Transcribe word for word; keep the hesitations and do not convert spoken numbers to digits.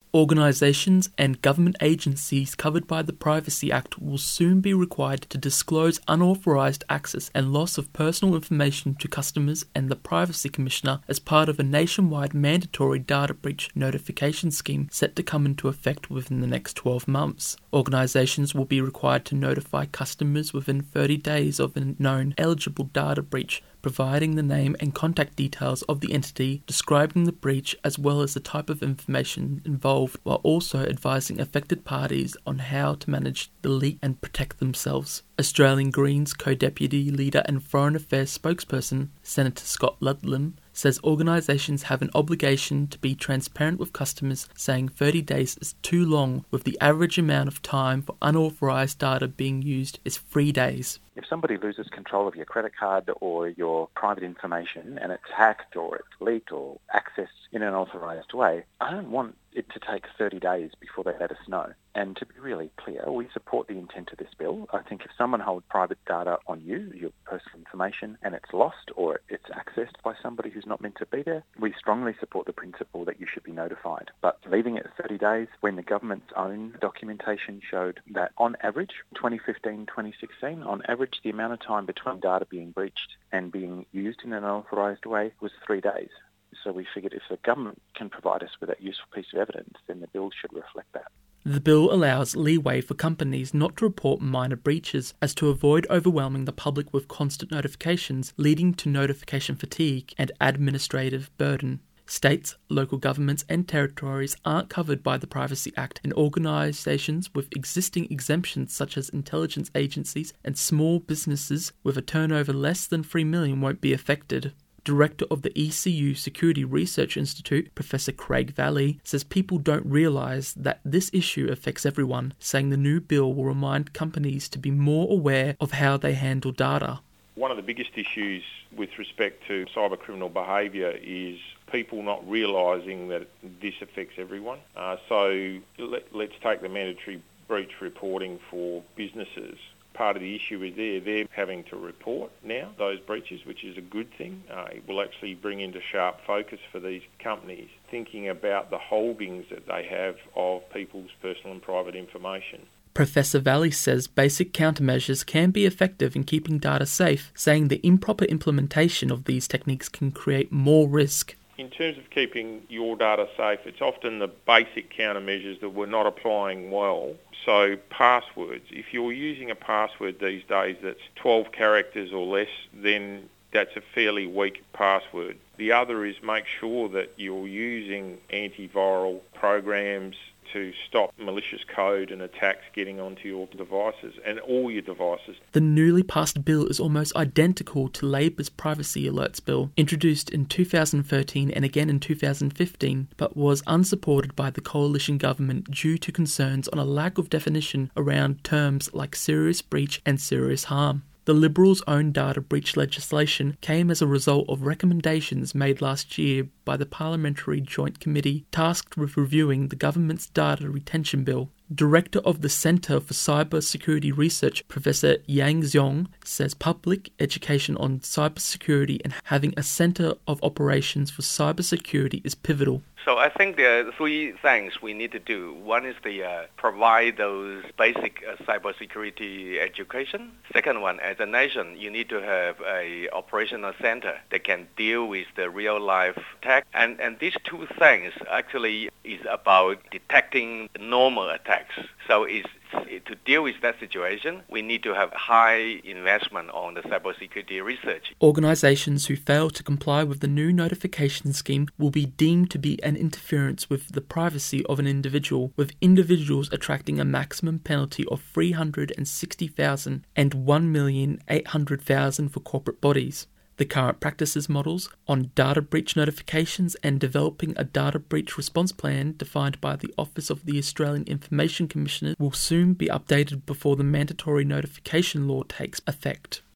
Organisations and government agencies covered by the Privacy Act will soon be required to disclose unauthorised access and loss of personal information to customers and the Privacy Commissioner as part of a nationwide mandatory data breach notification scheme set to come into effect within the next twelve months. Organisations will be required to notify customers within thirty days of a known eligible data breach, providing the name and contact details of the entity, describing the breach as well as the type of information involved, while also advising affected parties on how to manage the leak and protect themselves. Australian Greens co-deputy leader and Foreign Affairs spokesperson, Senator Scott Ludlam, says organisations have an obligation to be transparent with customers, saying thirty days is too long, with the average amount of time for unauthorised data being used is three days. If somebody loses control of your credit card or your private information and it's hacked or it's leaked or accessed in an unauthorised way, I don't want it to take thirty days before they let us know. And to be really clear, we support the intent of this bill. I think if someone holds private data on you, your personal information, and it's lost or it's accessed by somebody who's not meant to be there, we strongly support the principle that you should be notified. But leaving it thirty days when the government's own documentation showed that on average, twenty fifteen, twenty sixteen, on average, the amount of time between data being breached and being used in an unauthorised way was three days. So we figured if the government can provide us with that useful piece of evidence, then the bill should reflect that. The bill allows leeway for companies not to report minor breaches as to avoid overwhelming the public with constant notifications, leading to notification fatigue and administrative burden. States, local governments and territories aren't covered by the Privacy Act, and organisations with existing exemptions such as intelligence agencies and small businesses with a turnover less than three million dollars won't be affected. Director of the E C U Security Research Institute, Professor Craig Valley, says people don't realise that this issue affects everyone, saying the new bill will remind companies to be more aware of how they handle data. One of the biggest issues with respect to cyber criminal behaviour is people not realising that this affects everyone. Uh, so let, let's take the mandatory breach reporting for businesses. Part of the issue is there, they're having to report now those breaches, which is a good thing. Uh, it will actually bring into sharp focus for these companies thinking about the holdings that they have of people's personal and private information. Professor Valley says basic countermeasures can be effective in keeping data safe, saying the improper implementation of these techniques can create more risk. In terms of keeping your data safe, it's often the basic countermeasures that we're not applying well. So passwords, if you're using a password these days that's twelve characters or less, then that's a fairly weak password. The other is make sure that you're using antiviral programs to stop malicious code and attacks getting onto your devices and all your devices. The newly passed bill is almost identical to Labor's Privacy Alerts Bill, introduced in two thousand thirteen and again in two thousand fifteen, but was unsupported by the coalition government due to concerns on a lack of definition around terms like serious breach and serious harm. The Liberals' own data breach legislation came as a result of recommendations made last year by the Parliamentary Joint Committee tasked with reviewing the government's data retention bill. Director of the Centre for Cyber Security Research, Professor Yang Xiong, says public education on cybersecurity and having a centre of operations for cybersecurity is pivotal. So I think there are three things we need to do. One is the uh, provide those basic uh, cybersecurity education. Second one, as a nation, you need to have a operational center that can deal with the real life attack. And and these two things actually is about detecting normal attacks. So it's to deal with that situation, we need to have high investment on the cybersecurity research. Organisations who fail to comply with the new notification scheme will be deemed to be an interference with the privacy of an individual, with individuals attracting a maximum penalty of three hundred sixty thousand dollars and one million eight hundred thousand dollars for corporate bodies. The current practices models on data breach notifications and developing a data breach response plan defined by the Office of the Australian Information Commissioner will soon be updated before the mandatory notification law takes effect.